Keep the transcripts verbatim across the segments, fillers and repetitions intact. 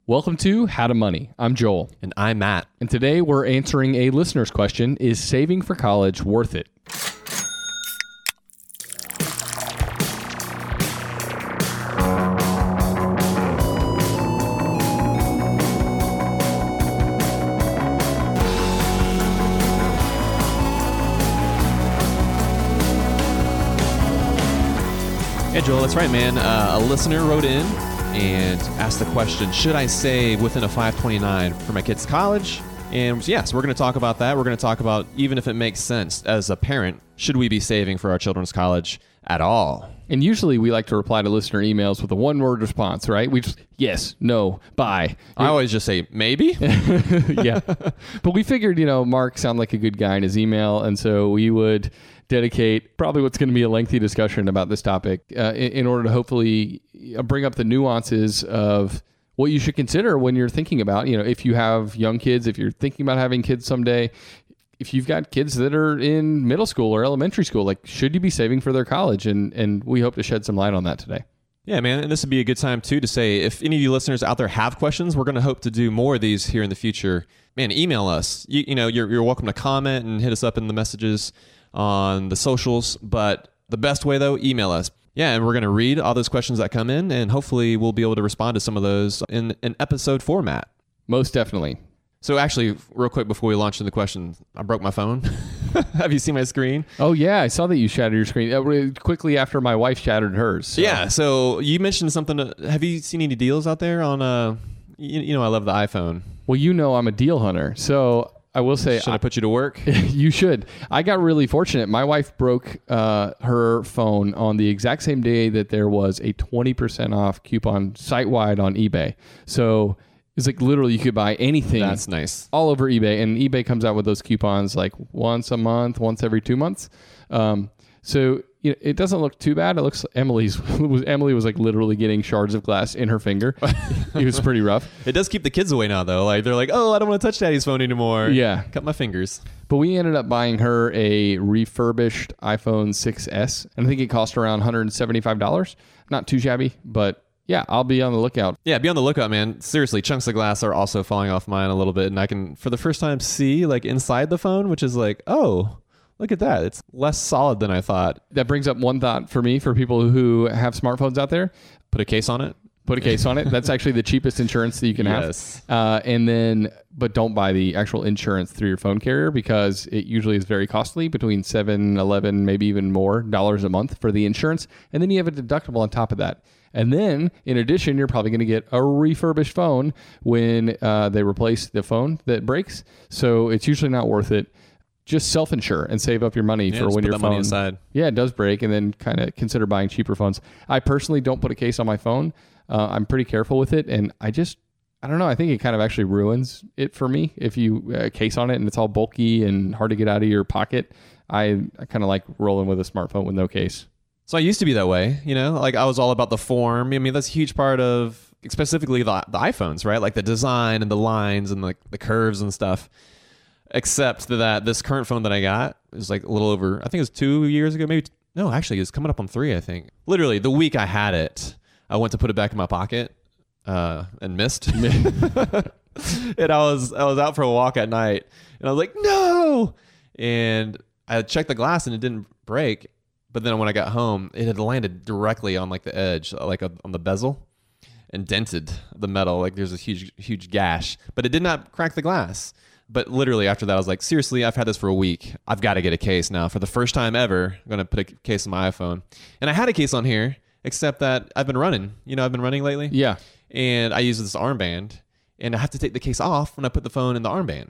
Welcome to How to Money. I'm Joel. And I'm Matt. And today we're answering a listener's question, is saving for college worth it? Yeah, Joel, that's right, man. Uh, a listener wrote in and asked the question, should I save within a five twenty-nine for my kid's college? And yes, we're going to talk about that. We're going to talk about even if it makes sense as a parent, should we be saving for our children's college at all? And usually we like to reply to listener emails with a one-word response, right? We just, yes, no, bye. I always just say, maybe? Yeah. But we figured, you know, Mark sounded like a good guy in his email, and so we would dedicate probably what's going to be a lengthy discussion about this topic uh, in, in order to hopefully bring up the nuances of what you should consider when you're thinking about, you know, if you have young kids, if you're thinking about having kids someday, if you've got kids that are in middle school or elementary school, like, should you be saving for their college? And and we hope to shed some light on that today. Yeah, man. And this would be a good time, too, to say, if any of you listeners out there have questions, we're going to hope to do more of these here in the future. Man, email us. You, you know, you're, you're welcome to comment and hit us up in the messages on the socials. But the best way, though, email us. Yeah, and we're going to read all those questions that come in, and hopefully we'll be able to respond to some of those in an episode format. Most definitely. So actually, real quick before we launch into the question, I broke my phone. Have you seen my screen? Oh, yeah. I saw that you shattered your screen uh, really quickly after my wife shattered hers. So. Yeah. So you mentioned something. Uh, have you seen any deals out there on, uh, you, you know, I love the iPhone. Well, you know, I'm a deal hunter. So I will say. Should I, I put you to work? You should. I got really fortunate. My wife broke uh, her phone on the exact same day that there was a twenty percent off coupon site-wide on eBay. So it's like literally you could buy anything. That's nice. All over eBay. And eBay comes out with those coupons like once a month, once every two months. Um, so you know, it doesn't look too bad. It looks Emily's was Emily was like literally getting shards of glass in her finger. It was pretty rough. It does keep the kids away now, though. Like they're like, oh, I don't want to touch Daddy's phone anymore. Yeah. Cut my fingers. But we ended up buying her a refurbished iPhone six S. And I think it cost around one hundred seventy-five dollars. Not too shabby, but yeah, I'll be on the lookout. Yeah, be on the lookout, man. Seriously, chunks of glass are also falling off mine a little bit. And I can, for the first time, see like inside the phone, which is like, oh, look at that. It's less solid than I thought. That brings up one thought for me, for people who have smartphones out there. Put a case on it. Put a case on it. That's actually the cheapest insurance that you can yes. have. Uh, and then, but don't buy the actual insurance through your phone carrier because it usually is very costly, between seven, eleven, maybe even more dollars a month for the insurance. And then you have a deductible on top of that. And then, in addition, you're probably going to get a refurbished phone when uh, they replace the phone that breaks. So it's usually not worth it. Just self-insure and save up your money yeah, for when put your that phone money aside. Yeah, it does break, and then kind of consider buying cheaper phones. I personally don't put a case on my phone. Uh, I'm pretty careful with it, and I just, I don't know, I think it kind of actually ruins it for me if you uh, case on it and it's all bulky and hard to get out of your pocket. I, I kind of like rolling with a smartphone with no case. So I used to be that way, you know, like I was all about the form. I mean, that's a huge part of specifically the, the iPhones, right? Like the design and the lines and like the curves and stuff. Except that this current phone that I got is like a little over, I think it was two years ago, maybe. No, actually, it's coming up on three, I think. Literally, the week I had it, I went to put it back in my pocket uh, and missed. And I was I was out for a walk at night, and I was like, no! And I checked the glass, and it didn't break. But then when I got home, it had landed directly on like the edge, like a, on the bezel, and dented the metal. Like there's a huge, huge gash. But it did not crack the glass. But literally after that, I was like, seriously, I've had this for a week. I've got to get a case now. For the first time ever, I'm going to put a case on my iPhone. And I had a case on here, except that I've been running. You know, I've been running lately. Yeah. And I use this armband. And I have to take the case off when I put the phone in the armband.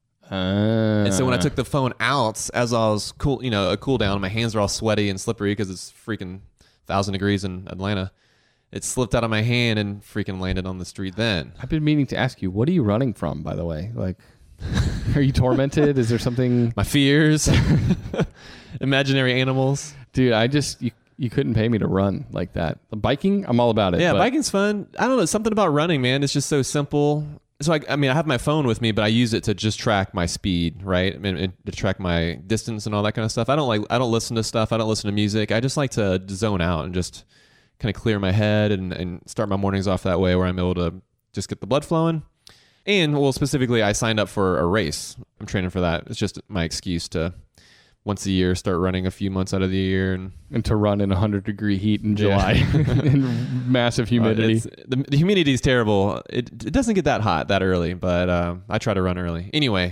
Uh. And so when I took the phone out, as I was cool, you know, a cool down, my hands are all sweaty and slippery because it's freaking one thousand degrees in Atlanta. It slipped out of my hand and freaking landed on the street then. I've been meaning to ask you, what are you running from, by the way? Like, are you tormented? Is there something? My fears. Imaginary animals. Dude, I just, you, you couldn't pay me to run like that. Biking, I'm all about it. Yeah, but biking's fun. I don't know, something about running, man. It's just so simple. So, I, I mean, I have my phone with me, but I use it to just track my speed, right? I mean, it, to track my distance and all that kind of stuff. I don't like, I don't listen to stuff. I don't listen to music. I just like to zone out and just kind of clear my head and, and start my mornings off that way where I'm able to just get the blood flowing. And well, specifically, I signed up for a race. I'm training for that. It's just my excuse to once a year start running a few months out of the year and, and to run in one hundred degree heat in July yeah. in massive humidity. Uh, the, the humidity is terrible. It, it doesn't get that hot that early, but uh, I try to run early. Anyway,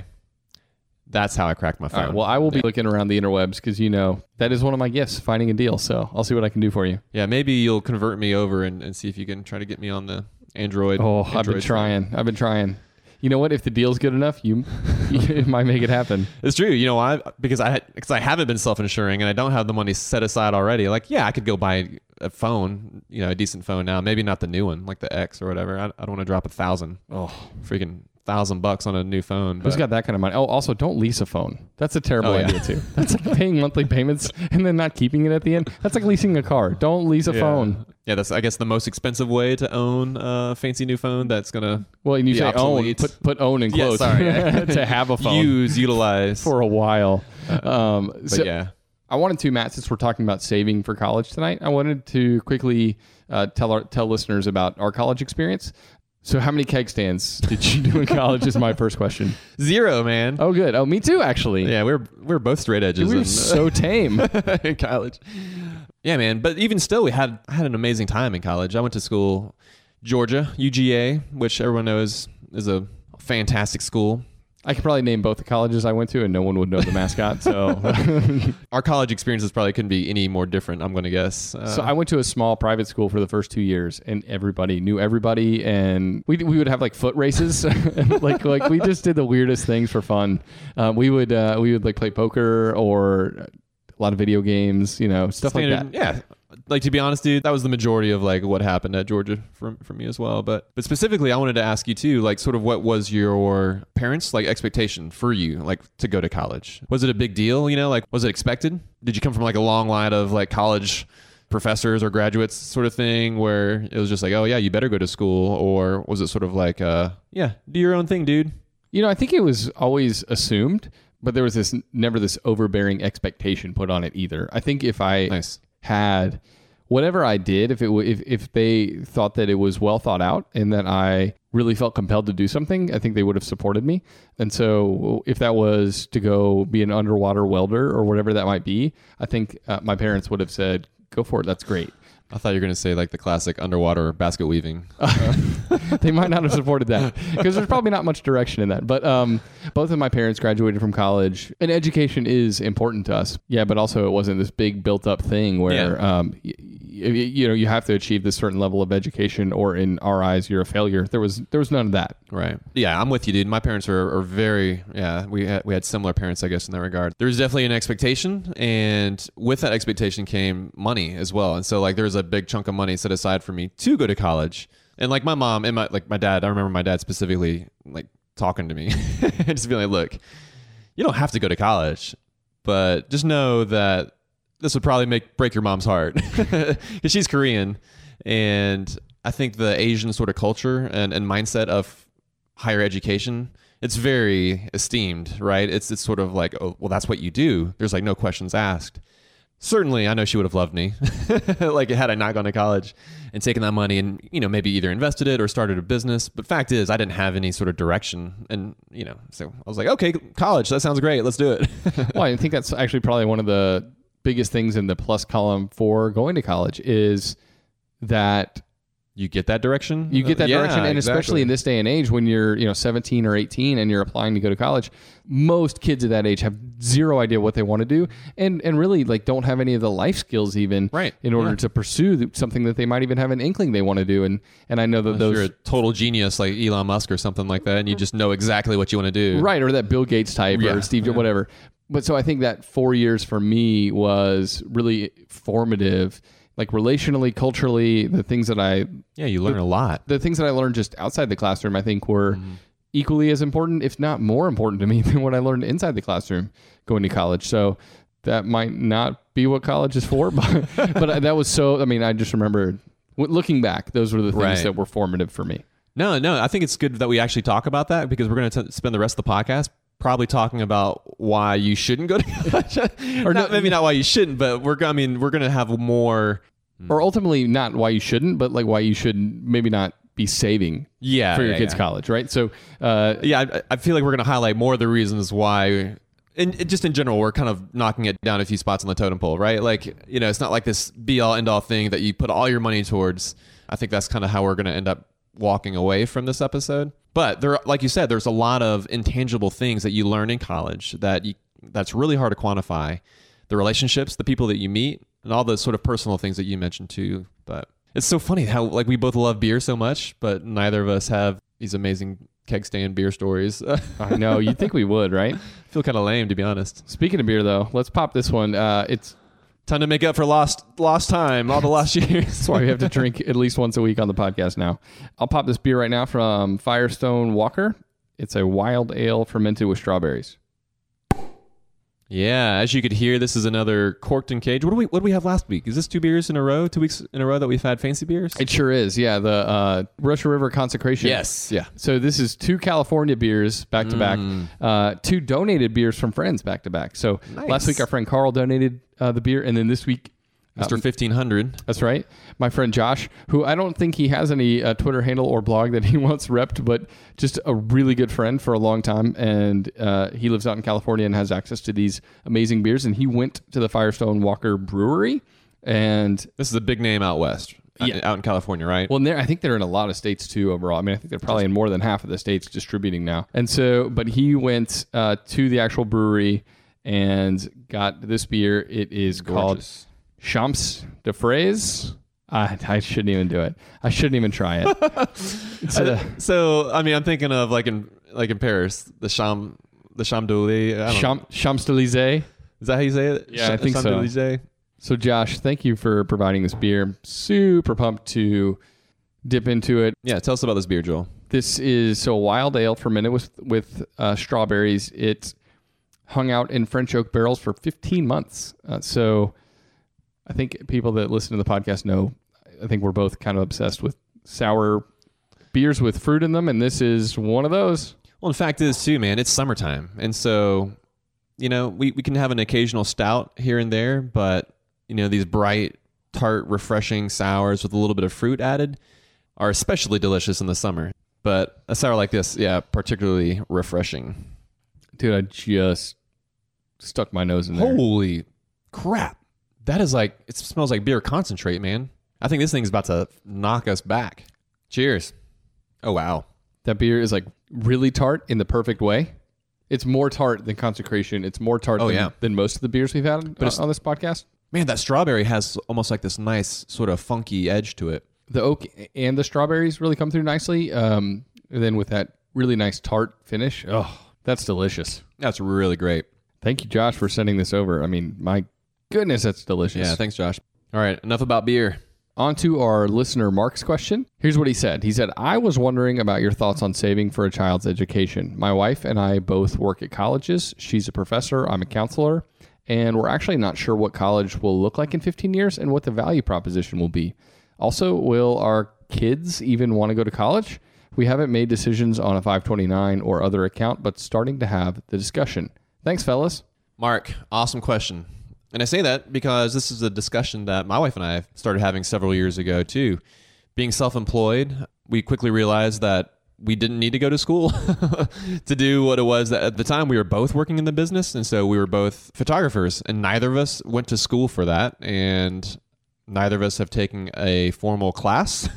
that's how I cracked my phone. All right, well, I will be yeah. looking around the interwebs because, you know, that is one of my gifts, finding a deal. So I'll see what I can do for you. Yeah, maybe you'll convert me over and, and see if you can try to get me on the Android. Oh, Android I've been trying. Phone. I've been trying. You know what? If the deal's good enough, you, you might make it happen. It's true. You know why? Because I because I haven't been self-insuring and I don't have the money set aside already. Like, yeah, I could go buy a phone, you know, a decent phone now. Maybe not the new one, like the X or whatever. I, I don't want to drop a thousand. Oh, freaking thousand bucks on a new phone. Who's got that kind of money? Oh, also, don't lease a phone. That's a terrible oh, yeah. idea too. That's like paying monthly payments and then not keeping it at the end. That's like leasing a car. Don't lease a yeah. phone. Yeah, that's I guess the most expensive way to own a fancy new phone. That's gonna well, and you be say obsolete. own, put put own in yeah, quotes. Sorry, to have a phone, use, utilize for a while. Um, but so yeah, I wanted to, Matt, since we're talking about saving for college tonight, I wanted to quickly uh, tell our tell listeners about our college experience. So how many keg stands did you do in college is my first question. Zero, man. Oh, good. Oh, me too, actually. Yeah, we're we're both straight edges. We were so tame in college. Yeah, man. But even still, we had I had an amazing time in college. I went to school, Georgia, U G A, which everyone knows is a fantastic school. I could probably name both the colleges I went to, and no one would know the mascot. So our college experiences probably couldn't be any more different, I'm going to guess. Uh, so I went to a small private school for the first two years, and everybody knew everybody, and we we would have like foot races, like like we just did the weirdest things for fun. Um, we would uh, we would like play poker or a lot of video games, you know, stuff Standard, like that. Yeah. Like, to be honest, dude, that was the majority of like what happened at Georgia from for me as well. But but specifically, I wanted to ask you too, like, sort of what was your parents' like expectation for you, like, to go to college? Was it a big deal? You know, like, was it expected? Did you come from like a long line of like college professors or graduates sort of thing where it was just like, oh yeah, you better go to school? Or was it sort of like, uh, yeah, do your own thing, dude? You know, I think it was always assumed, but there was this never this overbearing expectation put on it either. I think if I nice. had whatever I did, if it w- if if they thought that it was well thought out and that I really felt compelled to do something, I think they would have supported me. And so if that was to go be an underwater welder or whatever that might be, I think uh, my parents would have said, go for it. That's great. I thought you were going to say like the classic underwater basket weaving. They might not have supported that because there's probably not much direction in that. But um, both of my parents graduated from college, and education is important to us. Yeah, but also it wasn't this big built up thing where yeah. um, y- y- you know you have to achieve this certain level of education, or in our eyes you're a failure. There was there was none of that. Right. Yeah, I'm with you, dude. My parents are, are very yeah. We had we had similar parents, I guess, in that regard. There was definitely an expectation, and with that expectation came money as well. And so like there's a big chunk of money set aside for me to go to college. And like my mom and my like my dad, I remember my dad specifically like talking to me and just being like, look, you don't have to go to college, but just know that this would probably make break your mom's heart because she's Korean. And I think the Asian sort of culture and, and mindset of higher education, it's very esteemed, right? It's it's sort of like, oh, well, that's what you do. There's like no questions asked. Certainly, I know she would have loved me, like had I not gone to college and taken that money and, you know, maybe either invested it or started a business. But fact is, I didn't have any sort of direction. And, you know, so I was like, okay, college, that sounds great. Let's do it. Well, I think that's actually probably one of the biggest things in the plus column for going to college is that you get that direction. You get that yeah, direction. And exactly. especially in this day and age when you're, you know, seventeen or eighteen and you're applying to go to college, most kids at that age have zero idea what they want to do and, and really like don't have any of the life skills even right. in order yeah. to pursue something that they might even have an inkling they want to do. And, and I know that Unless those... you're a total genius like Elon Musk or something like that and you just know exactly what you want to do. Right. Or that Bill Gates type yeah. or Steve Jobs, yeah. whatever. But so I think that four years for me was really formative, like relationally, culturally, the things that I... Yeah, you learn the, a lot. The things that I learned just outside the classroom, I think were mm-hmm. equally as important, if not more important to me than what I learned inside the classroom going to college. So that might not be what college is for, but, but that was so... I mean, I just remember looking back, those were the things right. that were formative for me. No, no, I think it's good that we actually talk about that because we're going to spend the rest of the podcast probably talking about why you shouldn't go to college, or not, maybe not why you shouldn't, but we're I mean we're going to have more, or ultimately not why you shouldn't, but like why you should maybe not be saving yeah, for your yeah, kids' yeah. college, right? So, uh, Yeah, I, I feel like we're going to highlight more of the reasons why, and just in general, we're kind of knocking it down a few spots on the totem pole, right? Like, you know, it's not like this be-all, end-all thing that you put all your money towards. I think that's kind of how we're going to end up walking away from this episode. But there, like you said, there's a lot of intangible things that you learn in college that you, that's really hard to quantify. The relationships, the people that you meet, and all the sort of personal things that you mentioned too. But it's so funny how like we both love beer so much, but neither of us have these amazing keg stand beer stories. I know, you'd think we would, right? I feel kind of lame, to be honest. Speaking of beer, though, let's pop this one. Uh, it's Time to make up for lost lost time, all the lost years. That's why we have to drink at least once a week on the podcast now. I'll pop this beer right now from Firestone Walker. It's a wild ale fermented with strawberries. Yeah, as you could hear, this is another corked and caged. What do we what do we have last week? Is this two beers in a row? Two weeks in a row that we've had fancy beers? It sure is. Yeah, the uh, Russian River Consecration. Yes. Yeah. So this is two California beers back to back, uh, two donated beers from friends back to back. So Nice. last week our friend Carl donated uh, the beer, and then this week Mister fifteen hundred. That's right. My friend Josh, who I don't think he has any uh, Twitter handle or blog that he once repped, but just a really good friend for a long time. And uh, he lives out in California and has access to these amazing beers. And he went to the Firestone Walker Brewery. And This is a big name out west, Yeah. out in California, right? well, and they're, I think they're in a lot of states too overall. I mean, I think they're probably in more than half of the states distributing now. And so, but he went uh, to the actual brewery and got this beer. It is called Gorgeous. Champs de Fraise. I, I shouldn't even do it. I shouldn't even try it. It's a, So, I mean, I'm thinking of like in like in Paris, the Cham, the Champs Élysées. Champ, Champs-Élysées. Is that how you say it? Yeah, I think Champs so. Élysées? So, Josh, thank you for providing this beer. I'm super pumped to dip into it. Yeah, tell us about this beer, Joel. This is so wild ale fermented with with uh, strawberries. It hung out in French oak barrels for fifteen months. Uh, so, I think people that listen to the podcast know. I think we're both kind of obsessed with sour beers with fruit in them, and this is one of those. Well, in fact, it is too, man. It's summertime, and so you know we we can have an occasional stout here and there, but you know these bright, tart, refreshing sours with a little bit of fruit added are especially delicious in the summer. But a sour like this, yeah, particularly refreshing. Dude, I just stuck my nose in there. Holy crap! That is like, it smells like beer concentrate, man. I think this thing's about to knock us back. Cheers. Oh, wow. That beer is like really tart in the perfect way. It's more tart than Consecration. It's more tart Oh, than, yeah. than most of the beers we've had But it's- on this podcast. Man, that strawberry has almost like this nice sort of funky edge to it. The oak and the strawberries really come through nicely. Um, and then with that really nice tart finish. Oh, that's delicious. That's really great. Thank you, Josh, for sending this over. I mean, my goodness, that's delicious. Yeah, thanks, Josh. All right, enough about beer. On to our listener Mark's question. Here's what he said. He said, I was wondering about your thoughts on saving for a child's education. My wife and I both work at colleges. She's a professor. I'm a counselor. And we're actually not sure what college will look like in fifteen years and what the value proposition will be. Also, will our kids even want to go to college? We haven't made decisions on a five twenty-nine or other account, but starting to have the discussion. Thanks, fellas. Mark, awesome question. And I say that because this is a discussion that my wife and I started having several years ago, too. Being self-employed, we quickly realized that we didn't need to go to school to do what it was that at the time we were both working in the business. And so we were both photographers, and neither of us went to school for that. And neither of us have taken a formal class.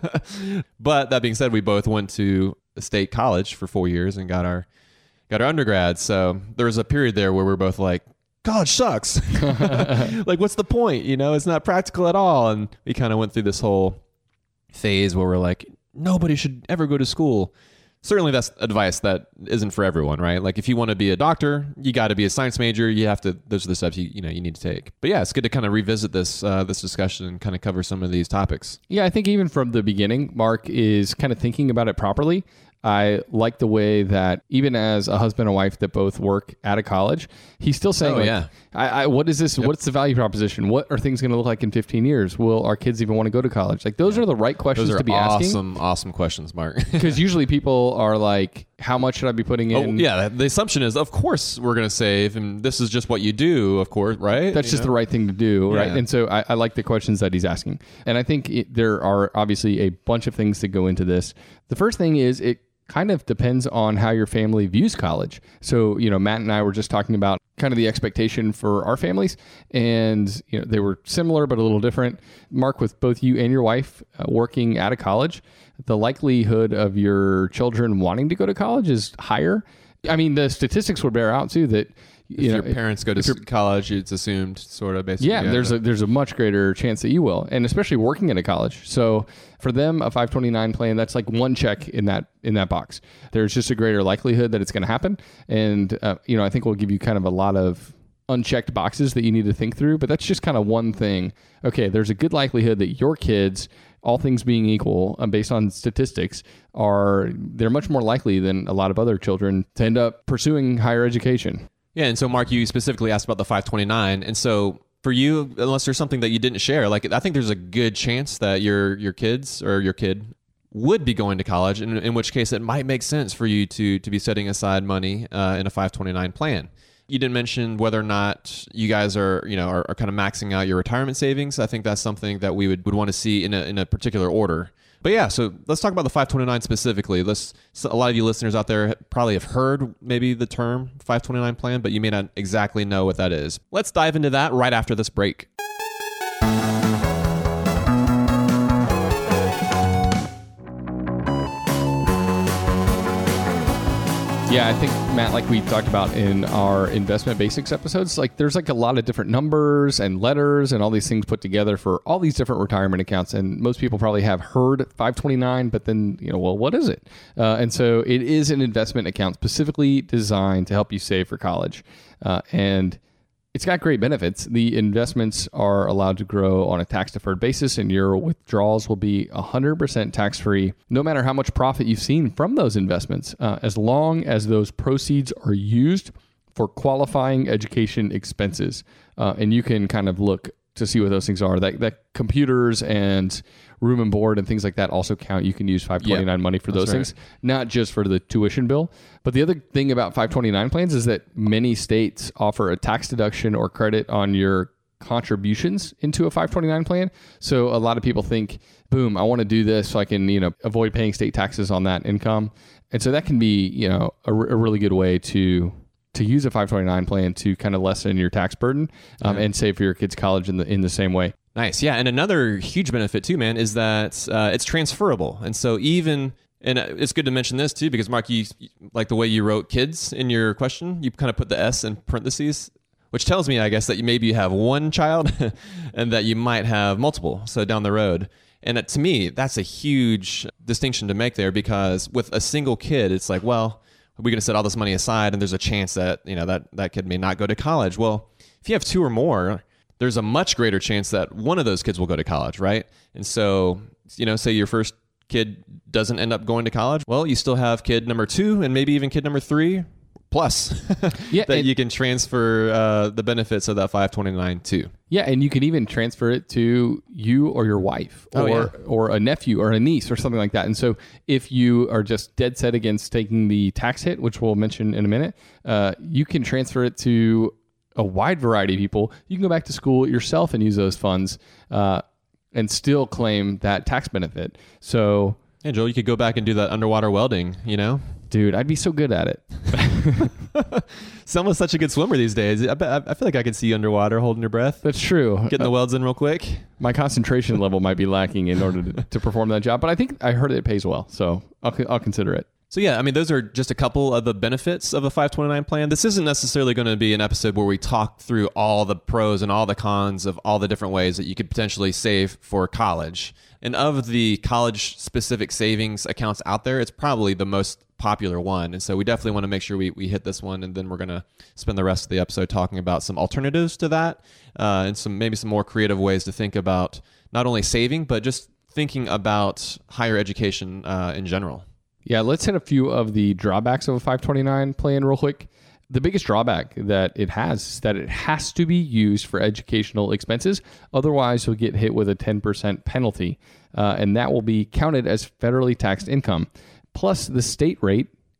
But that being said, we both went to a state college for four years and got our got our undergrad. So there was a period there where we were both like, college sucks. Like, what's the point? You know, it's not practical at all. And we kind of went through this whole phase where we're like, nobody should ever go to school. Certainly that's advice that isn't for everyone, right? Like if you want to be a doctor, you got to be a science major. You have to, those are the steps you, you know, you need to take. But yeah, it's good to kind of revisit this, uh, this discussion and kind of cover some of these topics. Yeah, I think even from the beginning, Mark is kind of thinking about it properly. I like the way that even as a husband and wife that both work at a college, he's still saying, Oh, like, yeah. I, I, what is this? Yep. What's the value proposition? What are things going to look like in fifteen years? Will our kids even want to go to college? Like, those are the right questions Those are to be asking. awesome, awesome questions, Mark. Because usually people are like, how much should I be putting Oh, in? yeah. The assumption is, of course, we're going to save, and this is just what you do, of course, right? That's You just know? the right thing to do, right? Yeah. And so I, I like the questions that he's asking. And I think it, there are obviously a bunch of things that go into this. The first thing is it kind of depends on how your family views college. So, you know, Matt and I were just talking about kind of the expectation for our families, and, you know, they were similar but a little different. Mark, with both you and your wife uh, working at a college, the likelihood of your children wanting to go to college is higher. I mean, the statistics would bear out too that, If you know, your parents go to s- college, it's assumed, sort of, basically. yeah, there's a there's a much greater chance that you will, and especially working at a college. So for them, a five twenty-nine plan, that's like one check in that in that box. There's just a greater likelihood that it's going to happen, and uh, you know, I think we'll give you kind of a lot of unchecked boxes that you need to think through. But that's just kind of one thing. Okay, there's a good likelihood that your kids, all things being equal, uh, based on statistics, are they're much more likely than a lot of other children to end up pursuing higher education. Yeah, and so Mark, you specifically asked about the five twenty-nine, and so for you, unless there's something that you didn't share, like I think there's a good chance that your your kids or your kid would be going to college, in, in which case it might make sense for you to to be setting aside money uh, in a five twenty-nine plan. You didn't mention whether or not you guys are, you know, are, are kind of maxing out your retirement savings. I think that's something that we would, would want to see in a in a particular order. But yeah, so let's talk about the five twenty-nine specifically. Let's, so a lot of you listeners out there probably have heard maybe the term five twenty-nine plan, but you may not exactly know what that is. Let's dive into that right after this break. Yeah, I think, Matt, like we talked about in our investment basics episodes, like there's like a lot of different numbers and letters and all these things put together for all these different retirement accounts. And most people probably have heard five twenty-nine, but then, you know, well, what is it? Uh, and so it is an investment account specifically designed to help you save for college. Uh, and it's got great benefits. The investments are allowed to grow on a tax-deferred basis, and your withdrawals will be one hundred percent tax-free, no matter how much profit you've seen from those investments, uh, as long as those proceeds are used for qualifying education expenses. Uh, and you can kind of look to see what those things are. That, that computers and room and board and things like that also count. You can use five twenty-nine Yep, money for that's those right. things, not just for the tuition bill. But the other thing about five twenty-nine plans is that many states offer a tax deduction or credit on your contributions into a five twenty-nine plan. So a lot of people think, boom, I want to do this so I can, you know, avoid paying state taxes on that income. And so that can be, you know, a, a really good way to to use a five twenty-nine plan to kind of lessen your tax burden um, Yeah. and save for your kids' college in the in the same way. Nice. Yeah. And another huge benefit too, man, is that uh, it's transferable. And so even, and it's good to mention this too, because Mark, you like the way you wrote kids in your question, you kind of put the S in parentheses, which tells me, I guess, that you maybe you have one child and that you might have multiple. So down the road. And uh, to me, that's a huge distinction to make there, because with a single kid, it's like, well, we're going to set all this money aside and there's a chance that, you know, that, that kid may not go to college. Well, if you have two or more, there's a much greater chance that one of those kids will go to college, right? And so, you know, say your first kid doesn't end up going to college, well, you still have kid number two and maybe even kid number three plus Yeah, that and- you can transfer uh, the benefits of that five twenty-nine to. Yeah, and you can even transfer it to you or your wife or Oh, yeah. or a nephew or a niece or something like that. And so if you are just dead set against taking the tax hit, which we'll mention in a minute, uh, you can transfer it to a wide variety of people. You can go back to school yourself and use those funds uh, and still claim that tax benefit. So, Hey, Joel, you could go back and do that underwater welding, you know? dude, I'd be so good at it. Selma's such a good swimmer these days. I, bet, I feel like I could see you underwater holding your breath, That's true. getting the welds in real quick. My concentration level might be lacking in order to, to perform that job, but I think I heard it pays well, so I'll I'll consider it. So yeah, I mean, those are just a couple of the benefits of a five twenty-nine plan. This isn't necessarily going to be an episode where we talk through all the pros and all the cons of all the different ways that you could potentially save for college. And of the college-specific savings accounts out there, it's probably the most popular one. And so we definitely want to make sure we, we hit this one, and then we're going to spend the rest of the episode talking about some alternatives to that uh, and some maybe some more creative ways to think about not only saving, but just thinking about higher education uh, in general. Yeah, let's hit a few of the drawbacks of a five twenty-nine plan real quick. The biggest drawback that it has is that it has to be used for educational expenses. Otherwise, you'll get hit with a ten percent penalty, uh, and that will be counted as federally taxed income. Plus, the state rate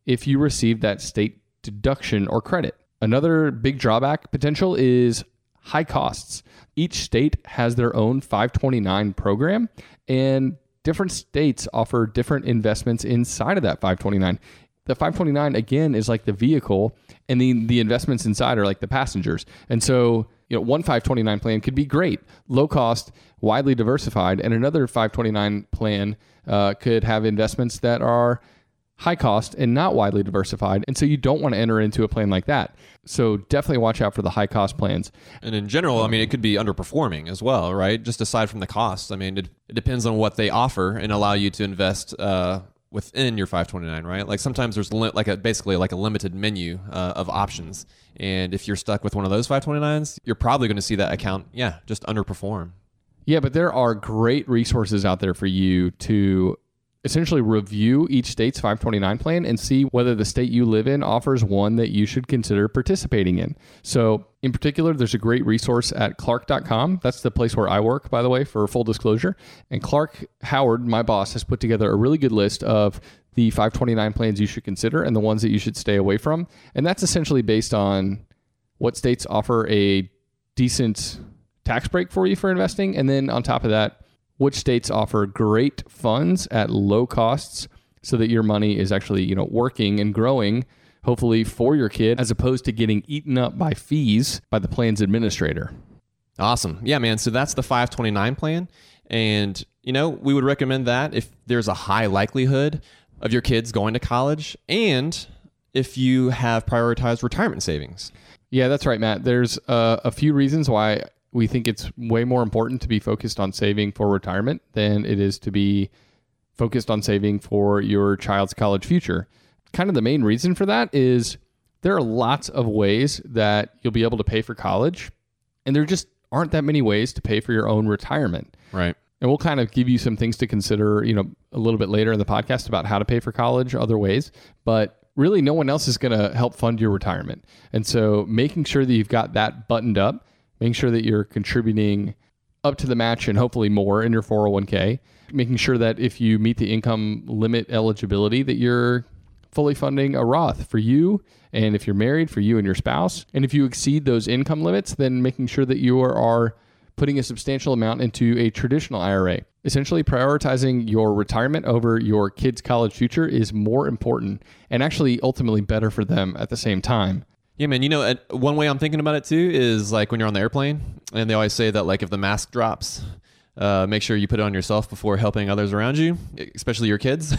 if you receive that state deduction or credit. Another big drawback potential is high costs. Each state has their own five twenty-nine program, and different states offer different investments inside of that five twenty-nine. The five twenty-nine, again, is like the vehicle, and the, the investments inside are like the passengers. And so, you know, one five twenty-nine plan could be great, low cost, widely diversified, and another five twenty-nine plan uh, could have investments that are high cost and not widely diversified. And so you don't want to enter into a plan like that. So definitely watch out for the high cost plans. And in general, I mean, it could be underperforming as well, right? Just aside from the costs. I mean, it, it depends on what they offer and allow you to invest uh, within your five twenty-nine, right? Like sometimes there's li- like a basically like a limited menu uh, of options. And if you're stuck with one of those five twenty-nines, you're probably going to see that account, yeah, just underperform. Yeah, but there are great resources out there for you to essentially review each state's five twenty-nine plan and see whether the state you live in offers one that you should consider participating in. So in particular, there's a great resource at clark dot com. That's the place where I work, by the way, for full disclosure. And Clark Howard, my boss, has put together a really good list of the five twenty-nine plans you should consider and the ones that you should stay away from. And that's essentially based on what states offer a decent tax break for you for investing. And then on top of that, which states offer great funds at low costs so that your money is actually, you know, working and growing, hopefully for your kid, as opposed to getting eaten up by fees by the plan's administrator. Awesome. Yeah, man. So that's the five twenty-nine plan. And, you know, we would recommend that if there's a high likelihood of your kids going to college and if you have prioritized retirement savings. Yeah, that's right, Matt. There's uh, a few reasons why we think it's way more important to be focused on saving for retirement than it is to be focused on saving for your child's college future. Kind of the main reason for that is there are lots of ways that you'll be able to pay for college, and there just aren't that many ways to pay for your own retirement. Right. And we'll kind of give you some things to consider, you know, a little bit later in the podcast about how to pay for college, other ways, but really no one else is going to help fund your retirement. And so making sure that you've got that buttoned up, making sure that you're contributing up to the match and hopefully more in your four oh one k, making sure that if you meet the income limit eligibility that you're fully funding a Roth for you, and if you're married, for you and your spouse. And if you exceed those income limits, then making sure that you are putting a substantial amount into a traditional I R A. Essentially, prioritizing your retirement over your kids' college future is more important and actually ultimately better for them at the same time. Yeah, man. You know, one way I'm thinking about it too is like when you're on the airplane and they always say that like if the mask drops, uh, make sure you put it on yourself before helping others around you, especially your kids.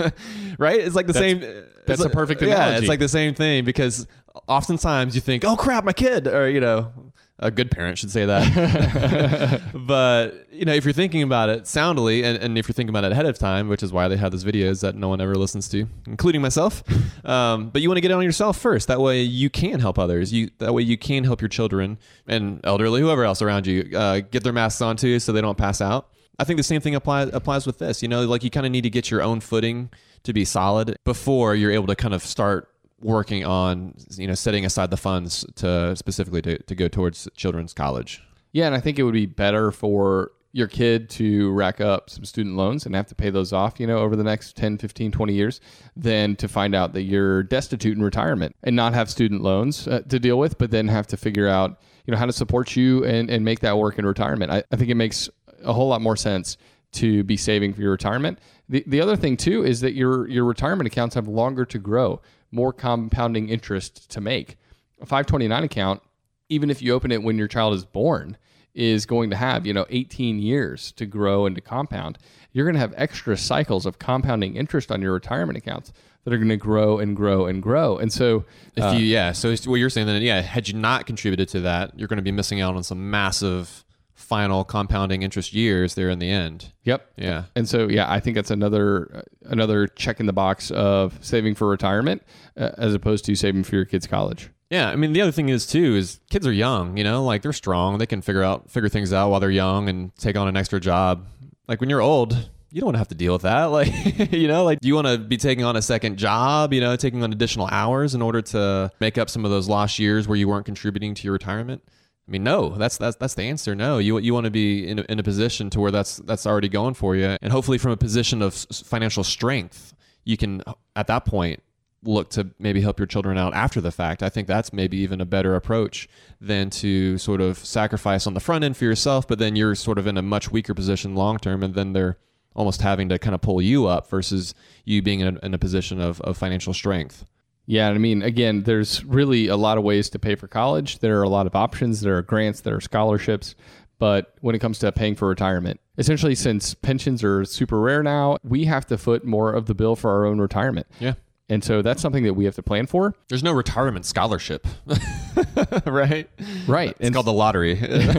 Right? It's like the that's, same. That's a perfect analogy. Yeah, it's like the same thing because oftentimes you think, oh crap, my kid, or, you know, a good parent should say that. But, you know, if you're thinking about it soundly, and, and if you're thinking about it ahead of time, which is why they have those videos that no one ever listens to, including myself. Um, but you want to get it on yourself first. That way you can help others. You That way you can help your children and elderly, whoever else around you, uh, get their masks on too so they don't pass out. I think the same thing applies applies with this. You know, like you kind of need to get your own footing to be solid before you're able to kind of start working on, you know, setting aside the funds to specifically to, to go towards children's college. Yeah, and I think it would be better for your kid to rack up some student loans and have to pay those off, you know, over the next ten, fifteen, twenty years than to find out that you're destitute in retirement and not have student loans uh, to deal with, but then have to figure out, you know, how to support you and, and make that work in retirement. I, I think it makes a whole lot more sense to be saving for your retirement. The the other thing too is that your your retirement accounts have longer to grow, more compounding interest to make. A five twenty-nine account, even if you open it when your child is born, is going to have, you know, eighteen years to grow and to compound. You're going to have extra cycles of compounding interest on your retirement accounts that are going to grow and grow and grow. And so, if uh, you, yeah, so what you're saying then, yeah, had you not contributed to that, you're going to be missing out on some massive final compounding interest years there in the end. Yep. Yeah. And so, yeah, I think that's another another check in the box of saving for retirement uh, as opposed to saving for your kids' college. Yeah, I mean, the other thing is too is kids are young, you know, like they're strong. They can figure out figure things out while they're young and take on an extra job. Like when you're old, you don't want to have to deal with that. Like, you know, like do you want to be taking on a second job, you know, taking on additional hours in order to make up some of those lost years where you weren't contributing to your retirement? I mean, no, that's that's that's the answer. No, you you want to be in a, in a position to where that's that's already going for you, and hopefully from a position of financial strength, you can at that point look to maybe help your children out after the fact. I think that's maybe even a better approach than to sort of sacrifice on the front end for yourself, but then you're sort of in a much weaker position long term, and then they're almost having to kind of pull you up versus you being in a, in a position of, of financial strength. Yeah, I mean, again, there's really a lot of ways to pay for college. There are a lot of options. There are grants, there are scholarships. But when it comes to paying for retirement, essentially, since pensions are super rare now, we have to foot more of the bill for our own retirement. Yeah. And so that's something that we have to plan for. There's no retirement scholarship, right? Right. It's and called the lottery.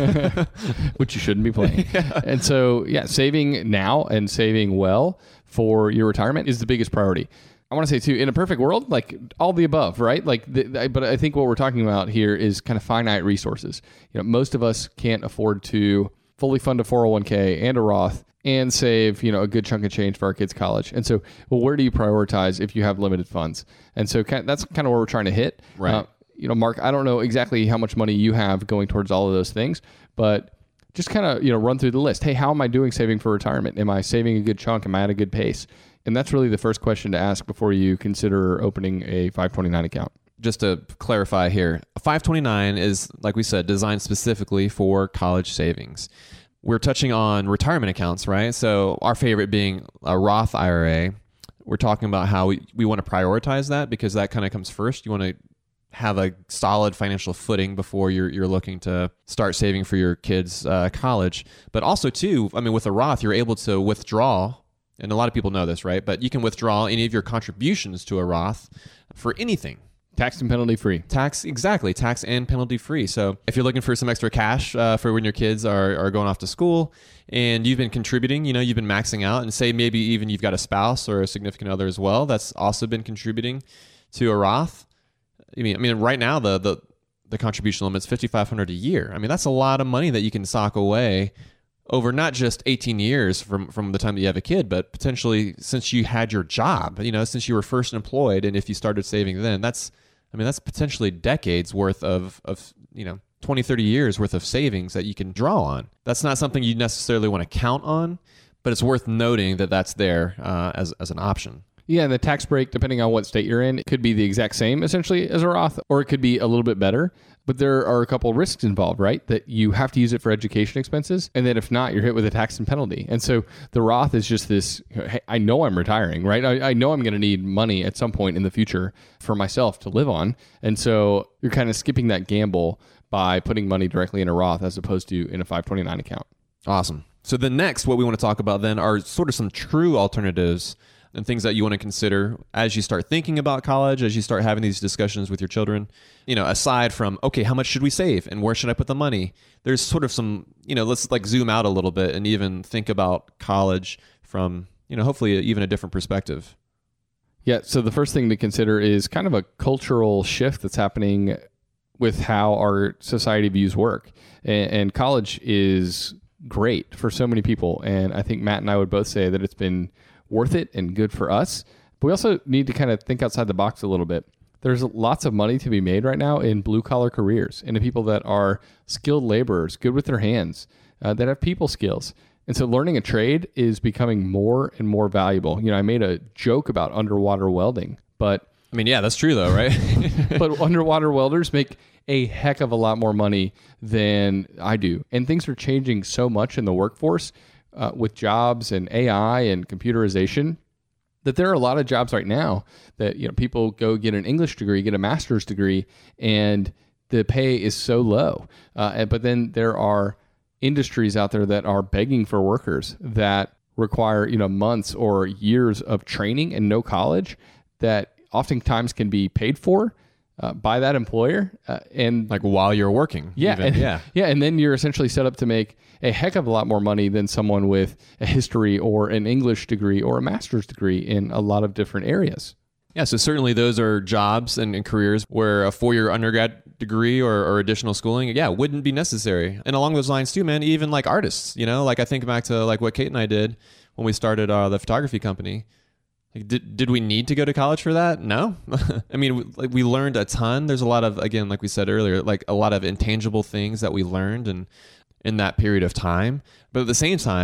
Which you shouldn't be playing. Yeah. And so, yeah, saving now and saving well for your retirement is the biggest priority. I want to say, too, in a perfect world, like all the above, right? Like, the, but I think what we're talking about here is kind of finite resources. You know, most of us can't afford to fully fund a four oh one k and a Roth and save, you know, a good chunk of change for our kids' college. And so, well, where do you prioritize if you have limited funds? And so kind of, that's kind of where we're trying to hit. Right. Uh, you know, Mark, I don't know exactly how much money you have going towards all of those things, but just kind of, you know, run through the list. Hey, how am I doing saving for retirement? Am I saving a good chunk? Am I at a good pace? And that's really the first question to ask before you consider opening a five twenty-nine account. Just to clarify here, a five twenty-nine is, like we said, designed specifically for college savings. We're touching on retirement accounts, right? So our favorite being a Roth I R A. We're talking about how we, we want to prioritize that because that kind of comes first. You want to have a solid financial footing before you're you're looking to start saving for your kids' uh, college. But also, too, I mean, with a Roth, you're able to withdraw, and a lot of people know this, right? But you can withdraw any of your contributions to a Roth for anything. Tax and penalty free. Tax, exactly. Tax and penalty free. So if you're looking for some extra cash uh, for when your kids are, are going off to school and you've been contributing, you know, you've been maxing out, and say maybe even you've got a spouse or a significant other as well that's also been contributing to a Roth. I mean, I mean, right now the the, the contribution limit's fifty-five hundred dollars a year. I mean, that's a lot of money that you can sock away over not just eighteen years from, from the time that you have a kid, but potentially since you had your job, you know, since you were first employed. And if you started saving then, that's, I mean, that's potentially decades worth of, of, you know, twenty, thirty years worth of savings that you can draw on. That's not something you necessarily want to count on, but it's worth noting that that's there uh, as, as an option. Yeah, and the tax break, depending on what state you're in, it could be the exact same essentially as a Roth, or it could be a little bit better. But there are a couple of risks involved, right? That you have to use it for education expenses. And then if not, you're hit with a tax and penalty. And so the Roth is just this, hey, I know I'm retiring, right? I, I know I'm going to need money at some point in the future for myself to live on. And so you're kind of skipping that gamble by putting money directly in a Roth as opposed to in a five twenty-nine account. Awesome. So the next, what we want to talk about then are sort of some true alternatives and things that you want to consider as you start thinking about college, as you start having these discussions with your children. You know, aside from, okay, how much should we save and where should I put the money? There's sort of some, you know, let's like zoom out a little bit and even think about college from, you know, hopefully even a different perspective. Yeah. So the first thing to consider is kind of a cultural shift that's happening with how our society views work. And, and college is great for so many people. And I think Matt and I would both say that it's been worth it and good for us. But we also need to kind of think outside the box a little bit. There's lots of money to be made right now in blue collar careers and in people that are skilled laborers, good with their hands, uh, that have people skills. And so learning a trade is becoming more and more valuable. You know, I made a joke about underwater welding, but I mean, yeah, that's true though, right? But underwater welders make a heck of a lot more money than I do. And things are changing so much in the workforce uh, with jobs and A I and computerization that there are a lot of jobs right now that, you know, people go get an English degree, get a master's degree, and the pay is so low. Uh, and, but then there are industries out there that are begging for workers that require, you know, months or years of training and no college that oftentimes can be paid for uh, by that employer. Uh, and like while you're working. Yeah. Even. And, yeah. Yeah. And then you're essentially set up to make a heck of a lot more money than someone with a history or an English degree or a master's degree in a lot of different areas. Yeah, so certainly those are jobs and, and careers where a four-year undergrad degree or, or additional schooling, yeah, wouldn't be necessary. And along those lines too, man, even like artists, you know, like I think back to like what Kate and I did when we started uh, the photography company. Like, did did we need to go to college for that? No. I mean, like we learned a ton. There's a lot of, again, like we said earlier, like a lot of intangible things that we learned and in that period of time. But at the same time,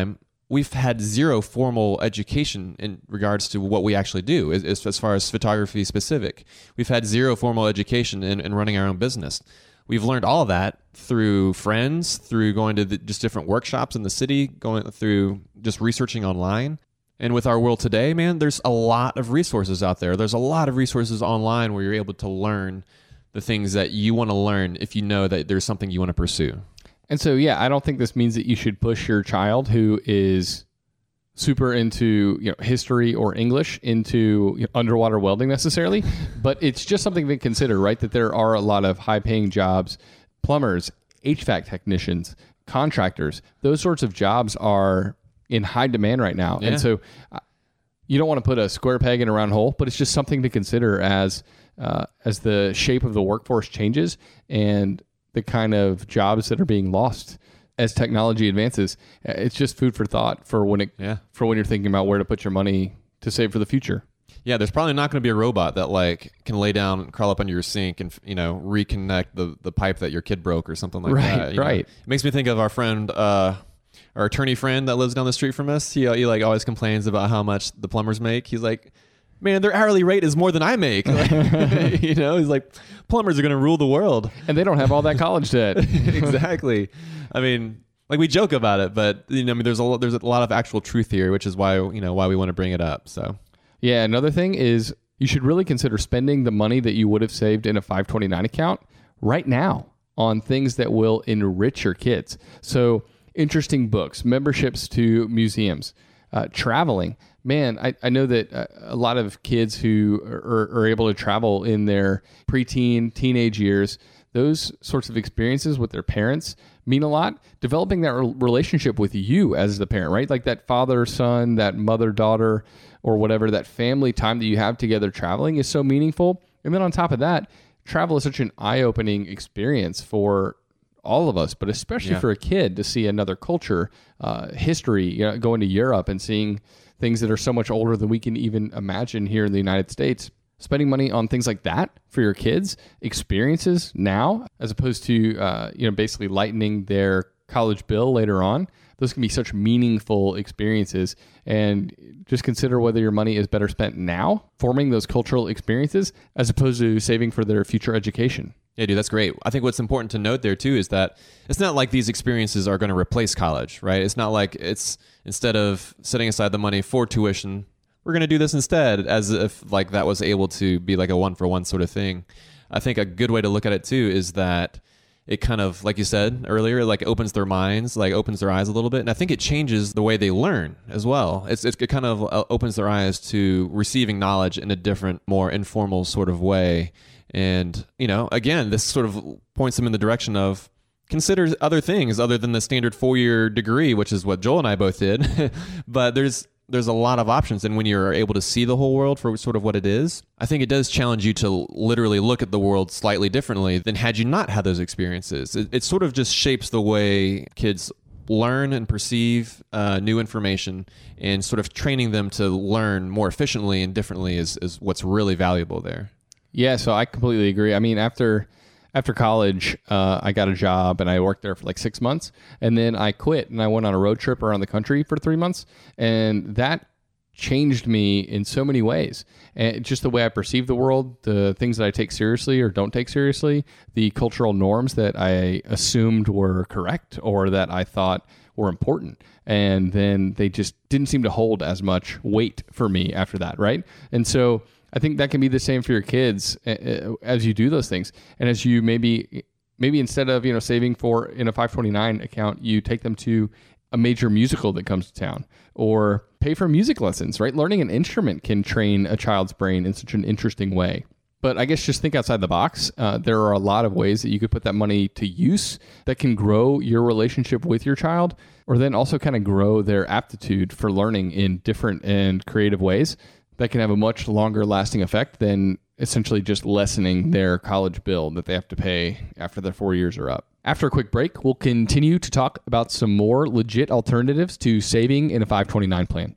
we've had zero formal education in regards to what we actually do as, as far as photography specific. We've had zero formal education in, in running our own business. We've learned all of that through friends, through going to the, just different workshops in the city, going through just researching online. And with our world today, man, there's a lot of resources out there. There's a lot of resources online where you're able to learn the things that you want to learn if you know that there's something you want to pursue. And so, yeah, I don't think this means that you should push your child who is super into you know history or English into you know, underwater welding necessarily, but it's just something to consider, right? That there are a lot of high-paying jobs, plumbers, H V A C technicians, contractors. Those sorts of jobs are in high demand right now, yeah. and so uh, you don't want to put a square peg in a round hole, but it's just something to consider as uh, as the shape of the workforce changes and the kind of jobs that are being lost as technology advances. It's just food for thought for when it yeah. for when you're thinking about where to put your money to save for the future. Yeah, there's probably not going to be a robot that like can lay down and crawl up under your sink and you know reconnect the, the pipe that your kid broke or something like right, that. You right. know? It makes me think of our friend, uh, our attorney friend that lives down the street from us. He, he like always complains about how much the plumbers make. He's like, man, their hourly rate is more than I make. Like, you know, he's like, plumbers are going to rule the world. And they don't have all that college debt. Exactly. I mean, like we joke about it, but you know, I mean, there's a lot, there's a lot of actual truth here, which is why, you know, why we want to bring it up. So, yeah. Another thing is you should really consider spending the money that you would have saved in a five twenty-nine account right now on things that will enrich your kids. So interesting books, memberships to museums, uh, traveling. Man, I, I know that uh, a lot of kids who are, are able to travel in their preteen, teenage years, those sorts of experiences with their parents mean a lot. Developing that re- relationship with you as the parent, right? Like that father-son, that mother-daughter, or whatever, that family time that you have together traveling is so meaningful. And then on top of that, travel is such an eye-opening experience for all of us, but especially yeah. for a kid to see another culture, uh, history, you know, going to Europe and seeing things that are so much older than we can even imagine here in the United States. Spending money on things like that for your kids, experiences now, as opposed to, uh, you know, basically lightening their college bill later on. Those can be such meaningful experiences. And just consider whether your money is better spent now, forming those cultural experiences, as opposed to saving for their future education. Yeah, dude, that's great. I think what's important to note there too is that it's not like these experiences are going to replace college, right? It's not like it's instead of setting aside the money for tuition, we're going to do this instead, as if like that was able to be like a one for one sort of thing. I think a good way to look at it too is that it kind of, like you said earlier, like opens their minds, like opens their eyes a little bit. And I think it changes the way they learn as well. It's, it kind of opens their eyes to receiving knowledge in a different, more informal sort of way. And, you know, again, this sort of points them in the direction of consider other things other than the standard four-year degree, which is what Joel and I both did. But there's there's a lot of options. And when you're able to see the whole world for sort of what it is, I think it does challenge you to literally look at the world slightly differently than had you not had those experiences. It, it sort of just shapes the way kids learn and perceive uh, new information, and sort of training them to learn more efficiently and differently is, is what's really valuable there. Yeah, so I completely agree. I mean, after after college, uh, I got a job and I worked there for like six months, and then I quit and I went on a road trip around the country for three months, and that changed me in so many ways. And just the way I perceive the world, the things that I take seriously or don't take seriously, the cultural norms that I assumed were correct or that I thought were important. And then they just didn't seem to hold as much weight for me after that, right? And so I think that can be the same for your kids as you do those things. And as you maybe, maybe instead of, you know, saving for in a five twenty-nine account, you take them to a major musical that comes to town, or pay for music lessons, right? Learning an instrument can train a child's brain in such an interesting way. But I guess just think outside the box. Uh, there are a lot of ways that you could put that money to use that can grow your relationship with your child, or then also kind of grow their aptitude for learning in different and creative ways that can have a much longer lasting effect than essentially just lessening their college bill that they have to pay after their four years are up. After a quick break, we'll continue to talk about some more legit alternatives to saving in a five twenty-nine plan.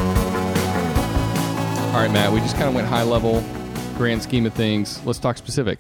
All right, Matt, we just kind of went high level, grand scheme of things. Let's talk specifics.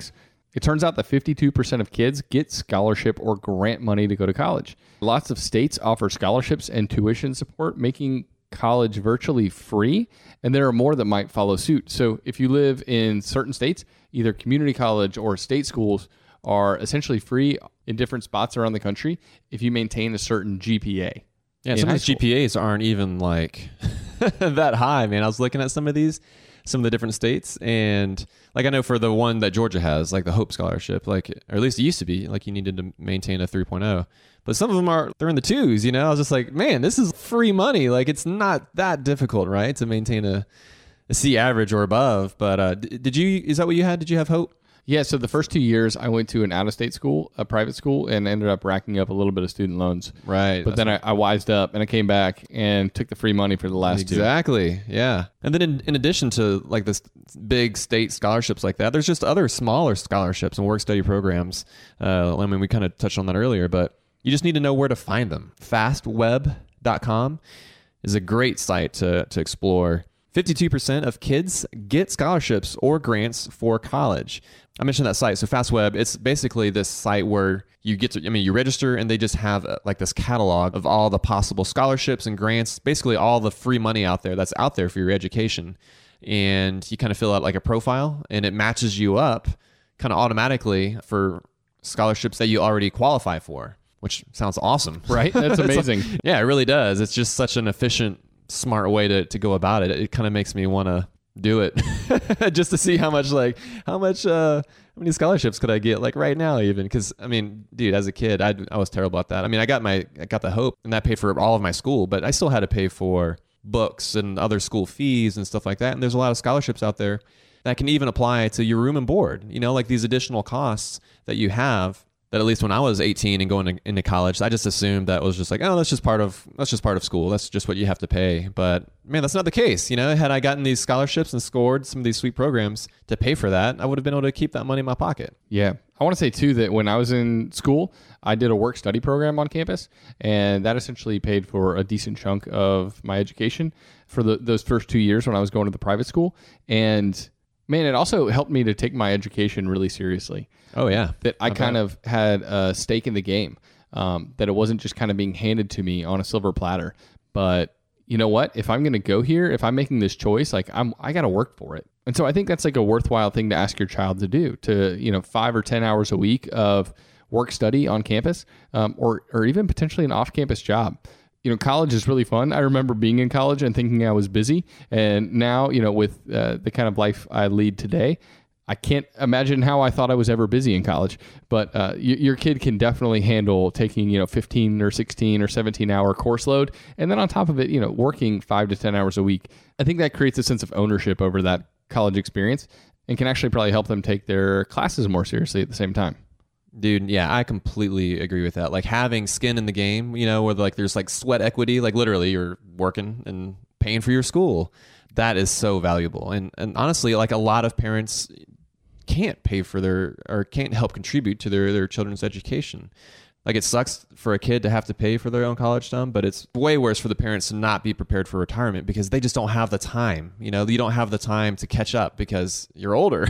It turns out that fifty-two percent of kids get scholarship or grant money to go to college. Lots of states offer scholarships and tuition support, making college virtually free, and there are more that might follow suit. So if you live in certain states, either community college or state schools are essentially free in different spots around the country if you maintain a certain G P A. Yeah, some of these G P As aren't even like that high, man. I was looking at some of these, some of the different states, and like I know for the one that Georgia has, like the Hope Scholarship, like, or at least it used to be, like you needed to maintain a three point oh. But some of them are, they're in the twos, you know? I was just like, man, this is free money. Like, it's not that difficult, right? To maintain a, a C average or above. But uh, did you, is that what you had? Did you have Hope? Yeah, so the first two years I went to an out-of-state school, a private school, and ended up racking up a little bit of student loans. Right. But then I, I wised up and I came back and took the free money for the last exactly, two. Exactly, yeah. And then in, in addition to like this big state scholarships like that, there's just other smaller scholarships and work-study programs. Uh, I mean, we kind of touched on that earlier, but you just need to know where to find them. fast web dot com is a great site to, to explore. fifty-two percent of kids get scholarships or grants for college. I mentioned that site. So FastWeb, it's basically this site where you get to, I mean, you register and they just have uh, like this catalog of all the possible scholarships and grants, basically all the free money out there that's out there for your education. And you kind of fill out like a profile and it matches you up kind of automatically for scholarships that you already qualify for, which sounds awesome. Right? That's amazing. Like, yeah, it really does. It's just such an efficient, smart way to, to go about it. It kind of makes me want to do it just to see how much, like, how much, uh, how many scholarships could I get, like, right now even? Because, I mean, dude, as a kid, I I was terrible at that. I mean, I got my, I got the Hope, and that paid for all of my school, but I still had to pay for books and other school fees and stuff like that. And there's a lot of scholarships out there that can even apply to your room and board, you know, like these additional costs that you have. That at least when I was eighteen and going to, into college, I just assumed that was just like, oh, that's just part of that's just part of school. That's just what you have to pay. But man, that's not the case. You know, had I gotten these scholarships and scored some of these sweet programs to pay for that, I would have been able to keep that money in my pocket. Yeah. I want to say too that when I was in school, I did a work study program on campus, and that essentially paid for a decent chunk of my education for the, those first two years when I was going to the private school. And man, it also helped me to take my education really seriously. Oh, yeah. That I kind of had a stake in the game, um, that it wasn't just kind of being handed to me on a silver platter. But you know what? If I'm going to go here, if I'm making this choice, like I'm, I got to work for it. And so I think that's like a worthwhile thing to ask your child to do, to, you know, five or ten hours a week of work study on campus, um, or, or even potentially an off-campus job. You know, college is really fun. I remember being in college and thinking I was busy. And now, you know, with uh, the kind of life I lead today, I can't imagine how I thought I was ever busy in college. But uh, y- your kid can definitely handle taking, you know, fifteen or sixteen or seventeen hour course load. And then on top of it, you know, working five to ten hours a week. I think that creates a sense of ownership over that college experience and can actually probably help them take their classes more seriously at the same time. Dude, yeah, I completely agree with that. Like having skin in the game, you know, where like there's like sweat equity, like literally you're working and paying for your school. That is so valuable. And and honestly, like a lot of parents can't pay for their or can't help contribute to their, their children's education. Like it sucks for a kid to have to pay for their own college sum, but it's way worse for the parents to not be prepared for retirement because they just don't have the time. You know, you don't have the time to catch up because you're older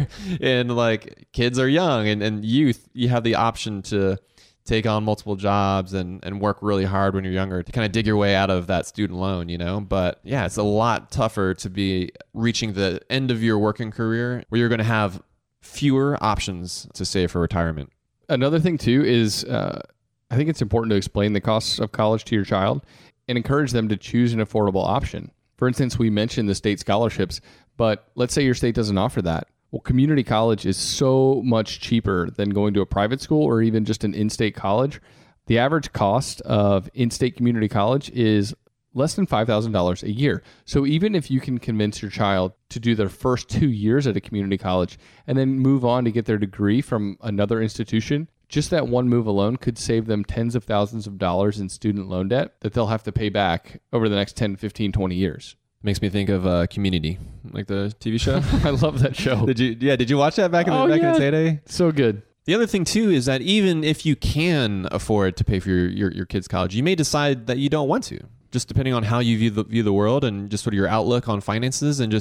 and like kids are young and, and youth, you have the option to take on multiple jobs and, and work really hard when you're younger to kind of dig your way out of that student loan, you know? But yeah, it's a lot tougher to be reaching the end of your working career where you're going to have fewer options to save for retirement. Another thing too is uh, I think it's important to explain the costs of college to your child and encourage them to choose an affordable option. For instance, we mentioned the state scholarships, but let's say your state doesn't offer that. Well, community college is so much cheaper than going to a private school or even just an in-state college. The average cost of in-state community college is less than five thousand dollars a year. So even if you can convince your child to do their first two years at a community college and then move on to get their degree from another institution, just that one move alone could save them tens of thousands of dollars in student loan debt that they'll have to pay back over the next ten, fifteen, twenty years. Makes me think of uh, Community, like the T V show. I love that show. Did you? Yeah, did you watch that back in the, oh, back yeah. in its heyday? So good. The other thing too is that even if you can afford to pay for your, your, your kids' college, you may decide that you don't want to. Just depending on how you view the view the world and just sort of your outlook on finances and just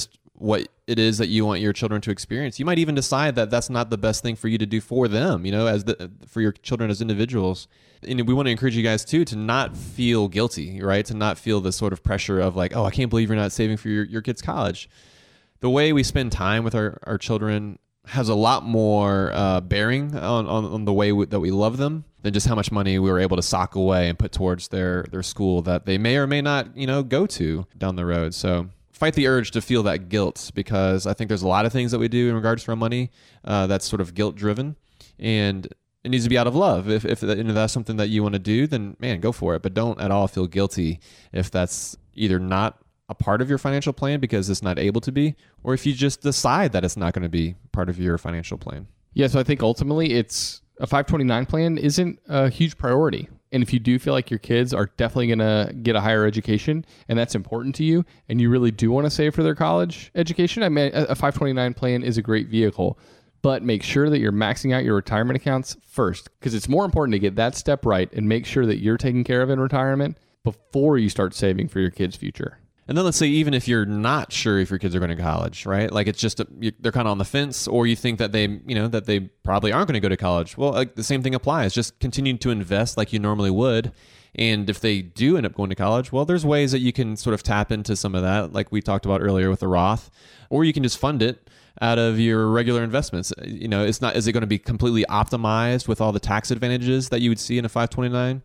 what it is that you want your children to experience. You might even decide that that's not the best thing for you to do for them, you know, as the, for your children as individuals. And we want to encourage you guys too to not feel guilty, right? To not feel the sort of pressure of like, oh, I can't believe you're not saving for your, your kids' college. The way we spend time with our, our children has a lot more uh, bearing on, on, on the way w- that we love them than just how much money we were able to sock away and put towards their, their school that they may or may not, you know, go to down the road. So fight the urge to feel that guilt, because I think there's a lot of things that we do in regards to our money uh, that's sort of guilt driven, and it needs to be out of love. If, if you know, that's something that you want to do, then man, go for it. But don't at all feel guilty if that's either not a part of your financial plan because it's not able to be, or if you just decide that it's not going to be part of your financial plan. Yeah, so I think ultimately it's a five twenty-nine plan isn't a huge priority. And if you do feel like your kids are definitely going to get a higher education and that's important to you, and you really do want to save for their college education, I mean, a five twenty-nine plan is a great vehicle. But make sure that you're maxing out your retirement accounts first, because it's more important to get that step right and make sure that you're taken care of in retirement before you start saving for your kids' future. And then let's say even if you're not sure if your kids are going to college, right? Like it's just a, you, they're kind of on the fence, or you think that they, you know, that they probably aren't going to go to college. Well, like the same thing applies. Just continue to invest like you normally would. And if they do end up going to college, well, there's ways that you can sort of tap into some of that, like we talked about earlier with the Roth, or you can just fund it out of your regular investments. You know, it's not, is it going to be completely optimized with all the tax advantages that you would see in a five twenty-nine?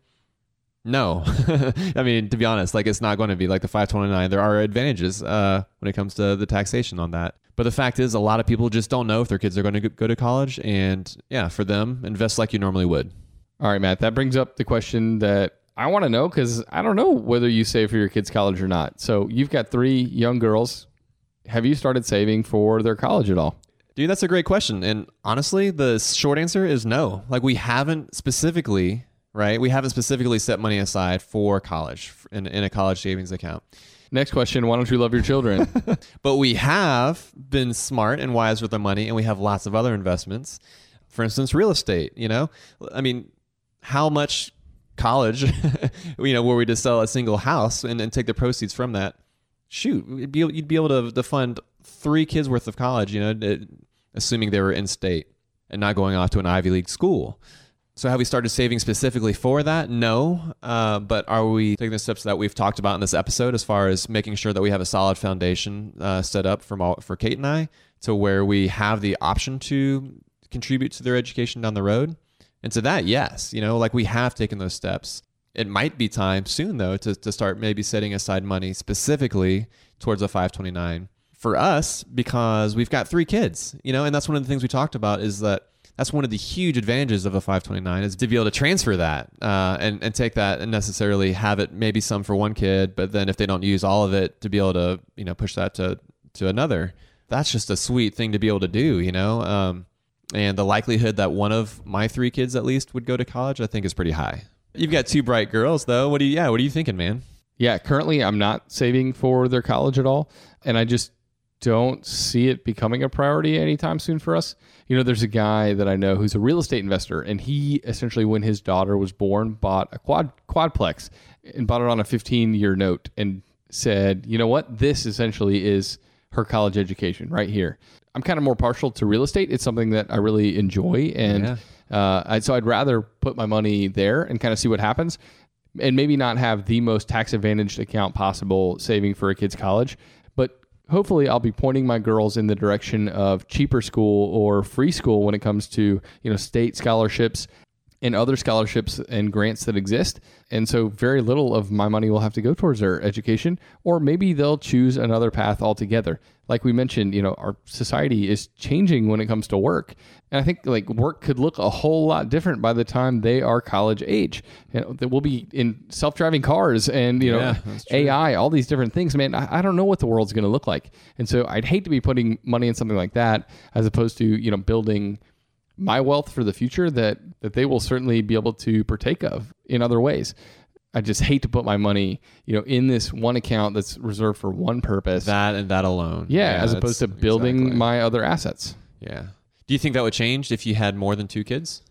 No. I mean, to be honest, like it's not going to be like the five twenty-nine. There are advantages uh, when it comes to the taxation on that. But the fact is, a lot of people just don't know if their kids are going to go to college. And yeah, for them, invest like you normally would. All right, Matt, that brings up the question that I want to know, because I don't know whether you save for your kids' college or not. So you've got three young girls. Have you started saving for their college at all? Dude, that's a great question. And honestly, the short answer is no. Like we haven't specifically... Right? We haven't specifically set money aside for college in, in a college savings account. Next question, why don't you love your children? But we have been smart and wise with the money, and we have lots of other investments. For instance, real estate, you know? I mean, how much college, you know, were we to sell a single house and, and take the proceeds from that? Shoot, you'd be, you'd be able to, to fund three kids worth of college, you know, assuming they were in state and not going off to an Ivy League school. So have we started saving specifically for that? No. Uh, but are we taking the steps that we've talked about in this episode as far as making sure that we have a solid foundation uh, set up for, all, for Kate and I to where we have the option to contribute to their education down the road? And to that, yes. You know, like we have taken those steps. It might be time soon, though, to, to start maybe setting aside money specifically towards a five twenty-nine for us, because we've got three kids, you know, and that's one of the things we talked about is that that's one of the huge advantages of a five twenty-nine is to be able to transfer that uh, and, and take that and necessarily have it maybe some for one kid, but then if they don't use all of it, to be able to, you know, push that to, to another. That's just a sweet thing to be able to do, you know? Um, and the likelihood that one of my three kids at least would go to college, I think is pretty high. You've got two bright girls though. What do you, yeah, what are you thinking, man? Yeah, currently I'm not saving for their college at all. And I just don't see it becoming a priority anytime soon for us. You know, there's a guy that I know who's a real estate investor, and he essentially, when his daughter was born, bought a quad quadplex and bought it on a fifteen year note and said, you know what, this essentially is her college education right here. I'm kind of more partial to real estate. It's something that I really enjoy. And yeah. uh, I, so I'd rather put my money there and kind of see what happens, and maybe not have the most tax advantaged account possible saving for a kid's college. But hopefully I'll be pointing my girls in the direction of cheaper school or free school when it comes to, you know, state scholarships and other scholarships and grants that exist. And so very little of my money will have to go towards their education, or maybe they'll choose another path altogether. Like we mentioned, you know, our society is changing when it comes to work. And I think like work could look a whole lot different by the time they are college age. You know, that we'll be in self-driving cars and, you know, yeah, A I, all these different things. Man, I, I don't know what the world's going to look like. And so I'd hate to be putting money in something like that as opposed to, you know, building my wealth for the future that, that they will certainly be able to partake of in other ways. I just hate to put my money, you know, in this one account that's reserved for one purpose. That and that alone. Yeah, yeah, as opposed to building exactly. my other assets. Yeah. Do you think that would change if you had more than two kids?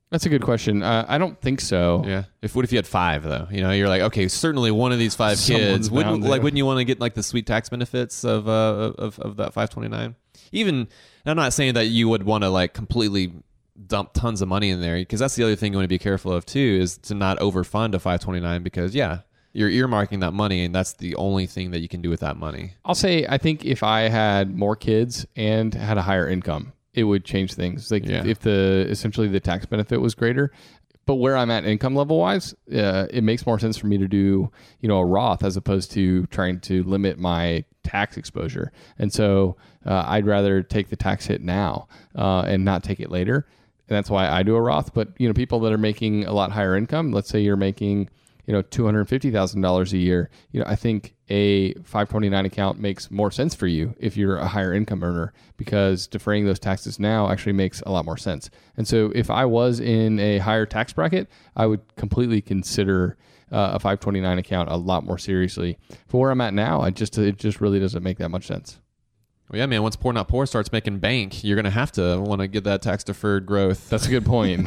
That's a good question. Uh, I don't think so. Yeah. If what if you had five though? You know, you're like, okay, certainly one of these five Someone's kids wouldn't bound to. like. Wouldn't you want to get like the sweet tax benefits of uh of of that five twenty-nine? Even I'm not saying that you would want to like completely dump tons of money in there, because that's the other thing you want to be careful of too, is to not overfund a five twenty-nine, because yeah, you're earmarking that money and that's the only thing that you can do with that money. I'll say I think if I had more kids and had a higher income, it would change things. Like Yeah. if the essentially the tax benefit was greater. But where I'm at income level wise, uh, it makes more sense for me to do, you know, a Roth as opposed to trying to limit my tax exposure. And so uh, I'd rather take the tax hit now uh, and not take it later. And that's why I do a Roth. But, you know, people that are making a lot higher income, let's say you're making, you know, two hundred fifty thousand dollars a year, you know, I think a five twenty-nine account makes more sense for you if you're a higher income earner, because deferring those taxes now actually makes a lot more sense. And so if I was in a higher tax bracket, I would completely consider uh, a five twenty-nine account a lot more seriously. For where I'm at now, I just it just really doesn't make that much sense. Well, yeah, man, once Poor Not Poor starts making bank, you're going to have to want to get that tax deferred growth. That's a good point.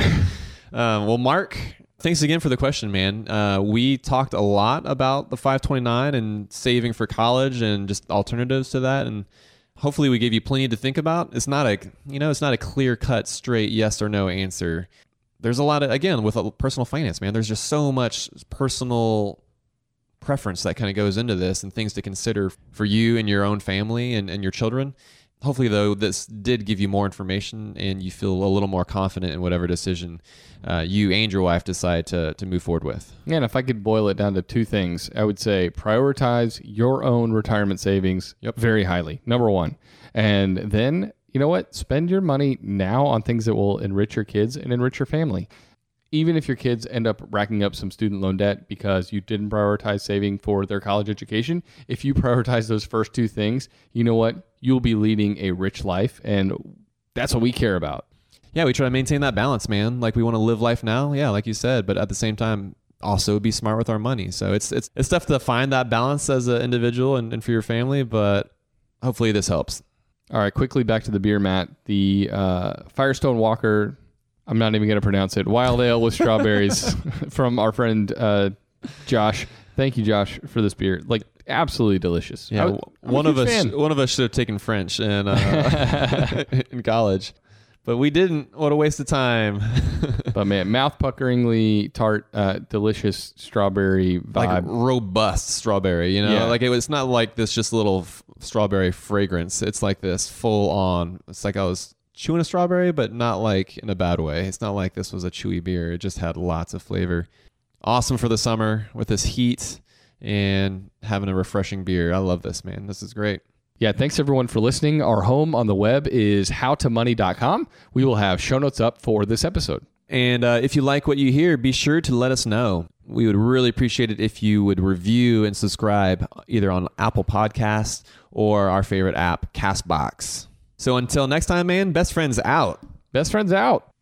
um, well, Mark, thanks again for the question, man. Uh, we talked a lot about the five twenty-nine and saving for college and just alternatives to that. And hopefully we gave you plenty to think about. It's not a, you know, it's not a clear cut, straight yes or no answer. There's a lot of, again, with personal finance, man, there's just so much personal preference that kind of goes into this and things to consider for you and your own family and, and your children. Hopefully, though, this did give you more information and you feel a little more confident in whatever decision uh, you and your wife decide to, to move forward with. Yeah, and if I could boil it down to two things, I would say prioritize your own retirement savings Yep. very highly, number one. And then, you know what? Spend your money now on things that will enrich your kids and enrich your family. Even if your kids end up racking up some student loan debt because you didn't prioritize saving for their college education, if you prioritize those first two things, you know what? You'll be leading a rich life, and that's what we care about. Yeah, we try to maintain that balance, man. Like, we want to live life now, yeah, like you said, but at the same time, also be smart with our money. So it's it's it's tough to find that balance as an individual and, and for your family, but hopefully this helps. All right, quickly back to the beer, Matt. The uh, Firestone Walker, I'm not even going to pronounce it, Wild Ale with strawberries from our friend uh, Josh. Thank you, Josh, for this beer. Like, absolutely delicious. Yeah, I, one of us fan. one of us should have taken French in uh, in college, but we didn't. What a waste of time. But man, mouth-puckeringly tart, uh, delicious strawberry vibe. Like robust strawberry, you know? Yeah. Like, it was not like this just little f- strawberry fragrance. It's like this full on. It's like I was chewing a strawberry, but not like in a bad way. It's not like this was a chewy beer. It just had lots of flavor. Awesome for the summer with this heat and having a refreshing beer. I love this, man. This is great. Yeah, thanks everyone for listening. Our home on the web is how to money dot com. We will have show notes up for this episode. And uh, if you like what you hear, be sure to let us know. We would really appreciate it if you would review and subscribe either on Apple Podcasts or our favorite app, CastBox. So until next time, man, best friends out. Best friends out.